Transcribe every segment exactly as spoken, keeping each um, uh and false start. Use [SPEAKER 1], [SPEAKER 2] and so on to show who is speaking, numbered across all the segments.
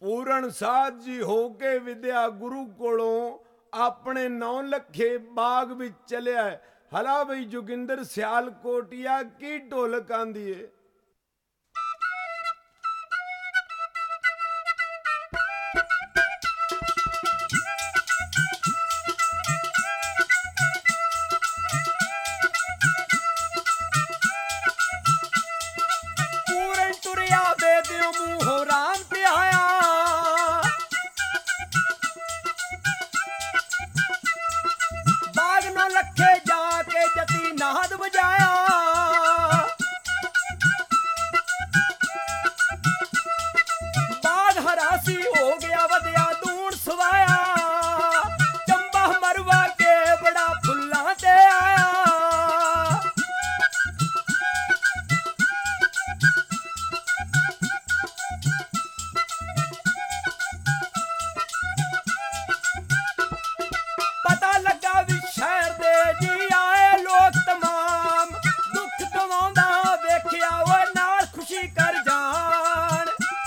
[SPEAKER 1] ਪੂਰਨ ਸਾਧ ਜੀ ਹੋ ਕੇ ਵਿਦਿਆ ਗੁਰੂ ਕੋਲੋਂ ਆਪਣੇ ਨੌ ਲੱਖੇ ਬਾਗ ਵਿੱਚ ਚਲਿਆ। ਹਲਾ ਬਈ ਜੋਗਿੰਦਰ ਸਿਆਲਕੋਟਿਆ ਕੀ ਢੋਲਕ ਆਂਦੀ ਏ।
[SPEAKER 2] ਪੂਰਨ ਤੁਰਿਆ ਵੇਦਿਓ ਮੂੰਹੋਂ ਰਾਮ ਤੇ ਆਇਆ। ਬਾਗ ਨੌ ਲੱਖੇ ਜਾ ਕੇ ਜਤੀ ਨਾਦ ਵਜਾਇਆ। ਬਾਗ ਹਰਾਸੀ ਹੋ ਗਿਆ ਵਧਿਆ ਦੂਣ ਸਵਾਇਆ। ਚੰਬਾ ਮਰਵਾ ਕੇ ਬੜਾ ਫੁੱਲਾਂ ਤੇ ਆਇਆ। ਪਤਾ ਲੱਗਾ ਵੀ ਸ਼ਹਿਰ ਦੇ ਜੀ ਆਏ ਲੋਕ ਤਮਾਮ। ਦੁੱਖ ਗਵਾਉਂਦਾ ਵੇਖਿਆ ਉਹ ਨਾਲ ਖੁਸ਼ੀ ਕਰ ਜਾਣ।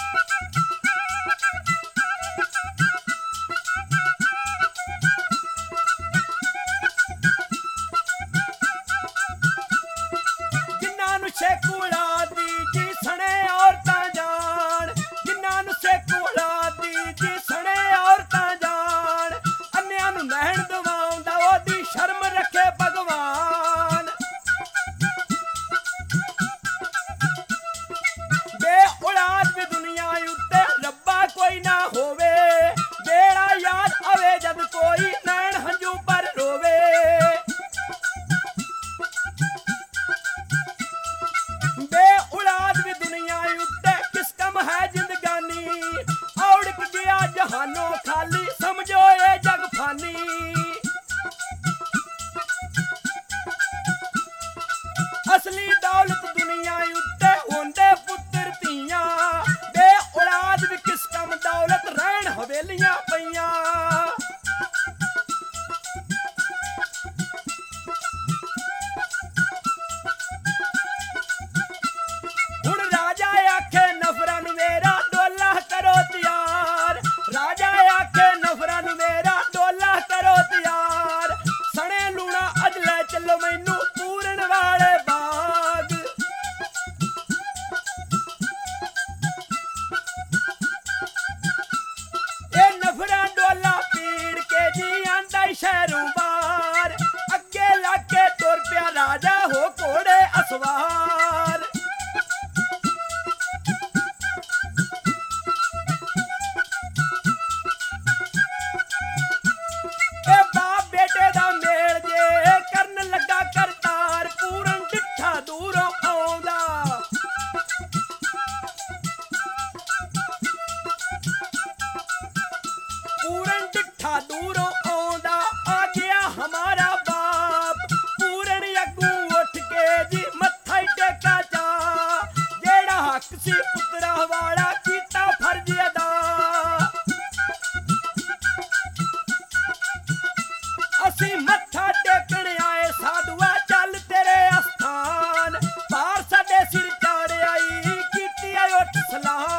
[SPEAKER 2] ਜਿਨ੍ਹਾਂ ਨੂੰ ਸ਼ੇਕੂਲਾ ਦੀ ਜੀ ਸਣੇ ਔਰਤਾਂ ਜਾਣ। ਜਿਨ੍ਹਾਂ ਨੂੰ ਸ਼ੇਕੂਲਾ ਦੀ ਜੀ ਸਣੇ ਔਰਤਾਂ ਜਾਣ। ਅੰਨਿਆਂ ਨੂੰ ਨਹਿਣ ਦਵਾਉਂਦਾ ਉਹਦੀ ਸ਼ਰਮ ਰੱਖੇ ਭਗਵਾਨ। ਬੇ ਔਲਾਦ ਵੀ ਦੁਨੀਆ ਉੱਤੇ ਰੱਬਾ ਕੋਈ ਨਾ ਹੋਵੇ। ਬੇੜਾ ਯਾਦ ਆਵੇ ਜਦ ਕੋਈ ਨੈਣ ਹੰਝੂ ਪਰ ਰੋਵੇ। ਬੇ ਔਲਾਦ ਵੀ ਦੁਨੀਆ ਉੱਤੇ ਕਿਸ ਕਮ ਹੈ ਜ਼ਿੰਦਗਾਨੀ। ਔੜਕ ਗਿਆ ਜਹਾਨੋਂ ਖਾਲੀ ਸਮਝੋ ਇਹ ਜਗ ਫਾਨੀ। ਅਸਲੀ ਦੌਲਤ ਦੁਨੀਆ ਉੱਤੇ ਹੁੰਦੇ ਪੁੱਤਰ ਧੀਆਂ। ਬੇ ਔਲਾਦ ਵੀ ਕਿਸ ਕਮ ਦੌਲਤ ਰਹਿਣ ਹਵੇਲੀਆਂ ਪਈਆਂ। ਹੁਣ ਰਾਜਾ ਆਖੇ ਨਫਰਾਂ ਨੂੰ ਮੇਰਾ ਡੋਲਾ ਕਰੋ ਤਿਆਰ। ਰਾਜਾ ਆਖੇ ਨਫਰਾਂ ਨੂੰ ਮੇਰਾ ਡੋਲਾ ਕਰੋ ਤਿਆਰ। ਸਣੇ ਲੂਣਾ ਅੱਜ ਲੈ ਚੱਲੋ ਮੈਨੂੰ ਪੂਰਨ ਵਾਲੇ ਬਾਗ। ਇਹ ਨਫਰਾਂ ਡੋਲਾ ਪੀੜ ਕੇ ਜੀ ਆਂਦਾ ਈ ਸ਼ਹਿਰੋਂ ਬਾਹਰ। ਅੱਗੇ ਲੱਗ ਕੇ ਤੁਰ ਪਿਆ ਰਾਜਾ ਹੋ ਘੋੜੇ ਅਸਵਾਰ। ਇਹ ਬਾਪ ਬੇਟੇ ਦਾ ਮੇਲ ਜੇ ਕਰਨ ਲੱਗਾ ਕਰਤਾਰ। ਪੂਰਨ ਡਿੱਠਾ ਦੂਰੋਂ ਆਉਂਦਾ। ਪੂਰਨ ਡਿੱਠਾ ਦੂਰੋਂ ਆਉਂਦਾ। ਆ ਗਿਆ ਹਮਾਰਾ ਬਾਪ। ਪੂਰਨ ਅੱਗੂ ਉੱਠ ਕੇ ਜੀ ਮੱਥਾ ਈ ਟੇਕਾ ਚਾ। ਜਿਹੜਾ ਹੱਕ ਸੀ ਪੁੱਤਰਾਂ ਵਾਲਾ ਕੀਤਾ ਫਰਜ਼ ਅਦਾ। ਅਸੀਂ ਮੱਥਾ ਟੇਕਣ ਆਏ ਸਾਧੂਆ ਚੱਲ ਤੇਰੇ ਅਸਥਾਨ। ਪਾਰ ਸਾਡੇ ਸਿਰ ਚਾੜਿਆਈ ਕੀਤੀ ਆ ਉੱਠ ਸਲਾਮ।